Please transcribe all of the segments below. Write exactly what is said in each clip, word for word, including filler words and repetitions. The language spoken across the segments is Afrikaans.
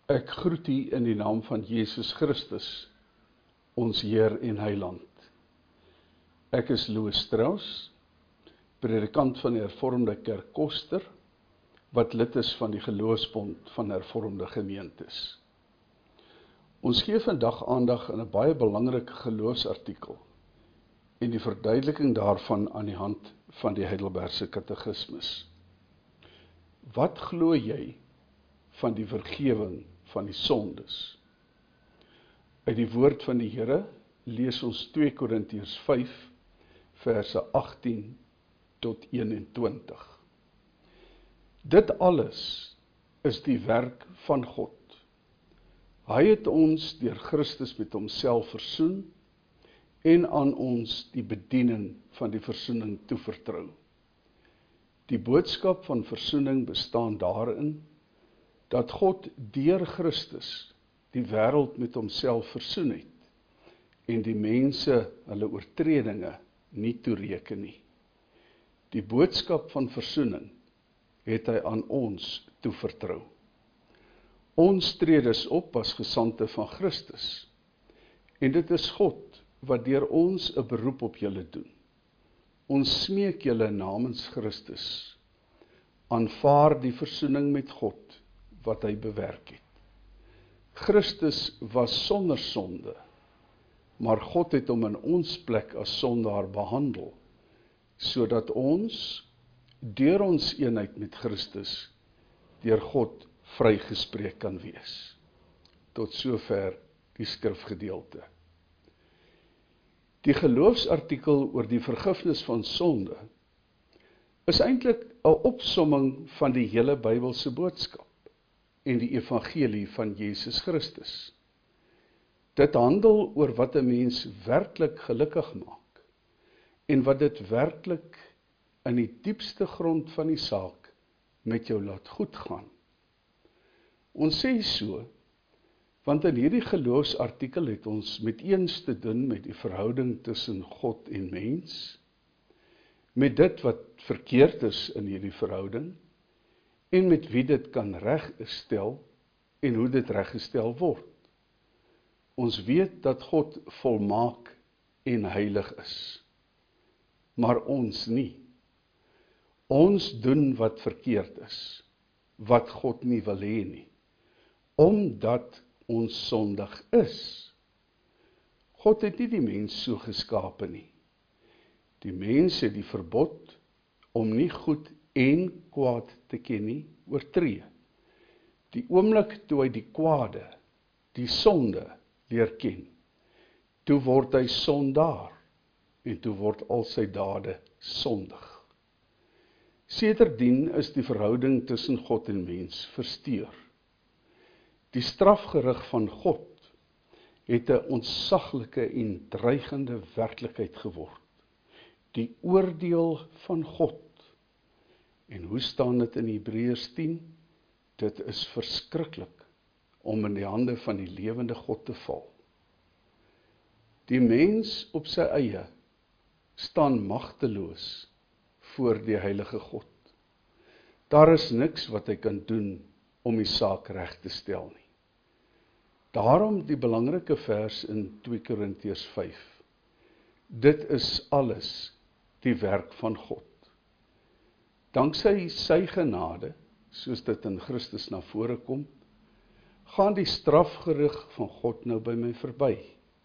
Ek groet u in die naam van Jesus Christus, ons Heer en Heiland. Ek is Louis Strauss, predikant van die Hervormde Kerk Koster, wat lid is van die Geloofsbond van Hervormde Gemeentes. Ons gee vandag aandag aan 'n baie belangrike geloofsartikel en die verduideliking daarvan aan die hand van die Heidelbergse Katekismus. Wat glo jy van die vergewing van die sondes? Uit die woord van die Here lees ons twee Korintiërs vyf, verse agttien tot eenentwintig. Dit alles is die werk van God. Hy het ons deur Christus met homself versoen en aan ons die bediening van die versoening toevertrou. Die boodskap van versoening bestaan daarin dat God deur Christus die wêreld met homself versoen het en die mense hulle oortredinge nie toereken nie. Die boodskap van versoening het hy aan ons toevertrou. Ons tree dus op as gesandte van Christus en dit is God wat deur ons 'n beroep op julle doen. Ons smeek julle namens Christus, aanvaar die versoening met God wat hy bewerk het. Christus was sonder sonde, maar God het hom in ons plek as sondaar behandel, sodat ons, deur ons eenheid met Christus, deur God vrygespreek kan wees. Tot sover die skrifgedeelte. Die geloofsartikel oor die vergifnis van sonde is eintlik 'n opsomming van die hele Bybelse boodskap en die evangelie van Jesus Christus. Dit handel oor wat 'n mens werklik gelukkig maak en wat dit werklik in die diepste grond van die saak met jou laat goed gaan. Ons sê so, want in hierdie geloofsartikel het ons met eens te doen met die verhouding tussen God en mens, met dit wat verkeerd is in hierdie verhouding, en met wie dit kan regstel en hoe dit reggestel word. Ons weet dat God volmaak en heilig is, maar ons nie. Ons doen wat verkeerd is, wat God nie wil hê nie, omdat ons sondig is. God het nie die mens so geskape nie. Die mens het die verbod om nie goed en kwaad te ken nie, oortree. Die oomblik toe hy die kwade, die sonde, leer ken, toe word hy sondaar, en toe word al sy dade sondig. Sedertdien is die verhouding tussen God en mens versteur. Die strafgerig van God het 'n ontsaglike en dreigende werklikheid geword. Die oordeel van God. En hoe staan dit in Hebreërs tien? Dit is verskriklik om in die hande van die lewende God te val. Die mens op sy eie staan magteloos voor die heilige God. Daar is niks wat hy kan doen om die saak reg te stel nie. Daarom die belangrike vers in twee Korintiërs vyf. Dit is alles die werk van God. Danksy sy genade, soos dit in Christus na vore kom, gaan die strafgerig van God nou by my verby.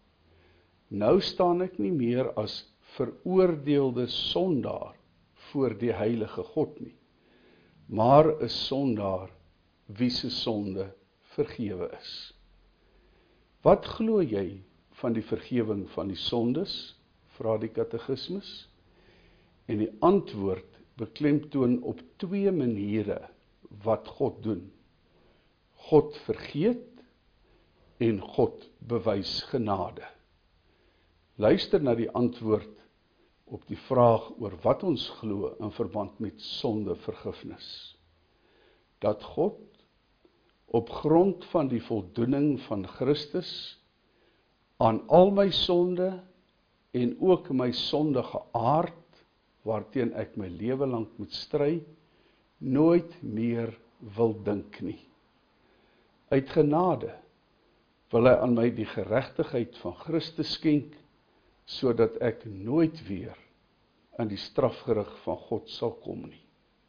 Nou staan ek nie meer as veroordeelde sondaar voor die heilige God nie, maar 'n sondaar wie se sonde vergewe is. Wat glo jy van die vergewing van die sondes? Vra die katekismus. En die antwoord beklemtoon op twee maniere wat God doen. God vergeet en God bewys genade. Luister na die antwoord op die vraag oor wat ons glo in verband met sondevergifnis. Dat God op grond van die voldoening van Christus aan al my sonde en ook my sondige aard, waarteen ek my lewe lank moet stry, nooit meer wil dink nie. Uit genade wil hy aan my die geregtigheid van Christus skenk, sodat ek nooit weer aan die strafgerig van God sal kom nie.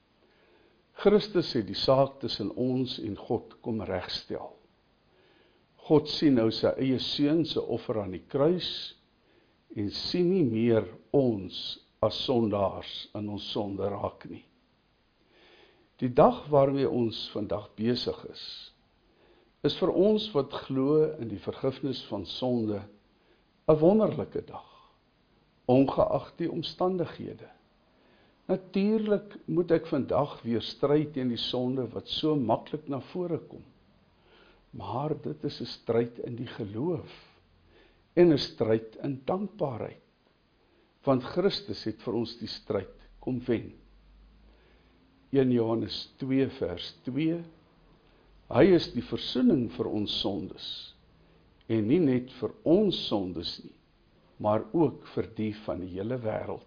Christus het die saak tussen ons en God kom regstel. God sien nou sy eie seun se offer aan die kruis, en sien nie meer ons as sondaars in ons sonde raak nie. Die dag waarmee ons vandag besig is, is vir ons wat glo in die vergifnis van sonde 'n wonderlike dag, ongeag die omstandighede. Natuurlik moet ek vandag weer stry teen die sonde wat so maklik na vore kom. Maar dit is 'n stryd in die geloof en 'n stryd in dankbaarheid, want Christus het vir ons die stryd kom wen. een Johannes twee vers twee, hy is die versoening vir ons sondes, en nie net vir ons sondes nie, maar ook vir die van die hele wêreld.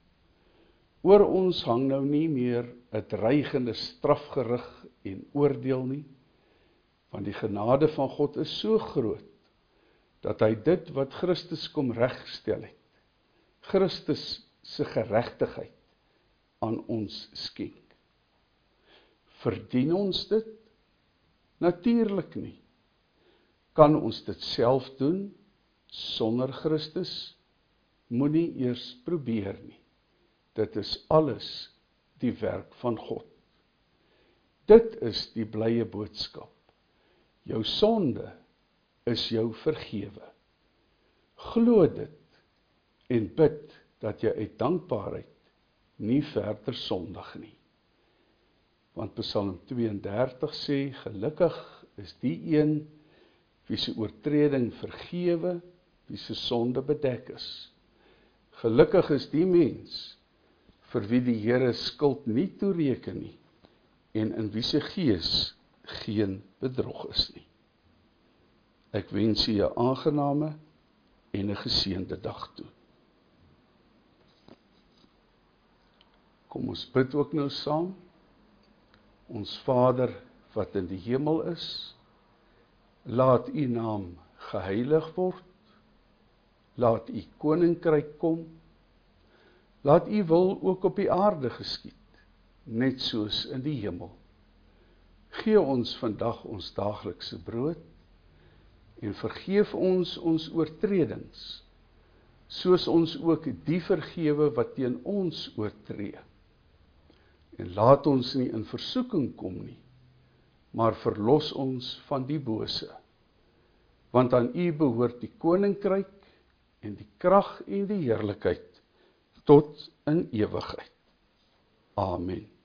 Oor ons hang nou nie meer 'n dreigende strafgerig en oordeel nie, want die genade van God is so groot, dat hy dit wat Christus kom regstel het, Christus se geregtigheid aan ons skenk. Verdien ons dit? Natuurlik nie. Kan ons dit self doen, sonder Christus? Moenie eers probeer nie. Dit is alles die werk van God. Dit is die blye boodskap. Jou sonde is jou vergewe. Glo dit en bid dat jy uit dankbaarheid nie verder sondig nie. Want Psalm twee en dertig sê, gelukkig is die een wie se oortreding vergewe, wie se sonde bedek is. Gelukkig is die mens vir wie die Here skuld nie toereken nie, en in wie se gees geen bedrog is nie. Ek wens u 'n aangename en 'n geseënde dag toe. Kom ons bid ook nou saam. Ons Vader wat in die hemel is, laat u naam geheilig word, laat u koninkryk kom, laat u wil ook op die aarde geskied, net soos in die hemel. Gee ons vandag ons daaglikse brood, en vergeef ons ons oortredings, soos ons ook die vergewe wat teen ons oortree. En laat ons nie in versoeking kom nie, maar verlos ons van die bose. Want aan u behoort die koninkryk, en die krag en die heerlikheid, tot in ewigheid. Amen.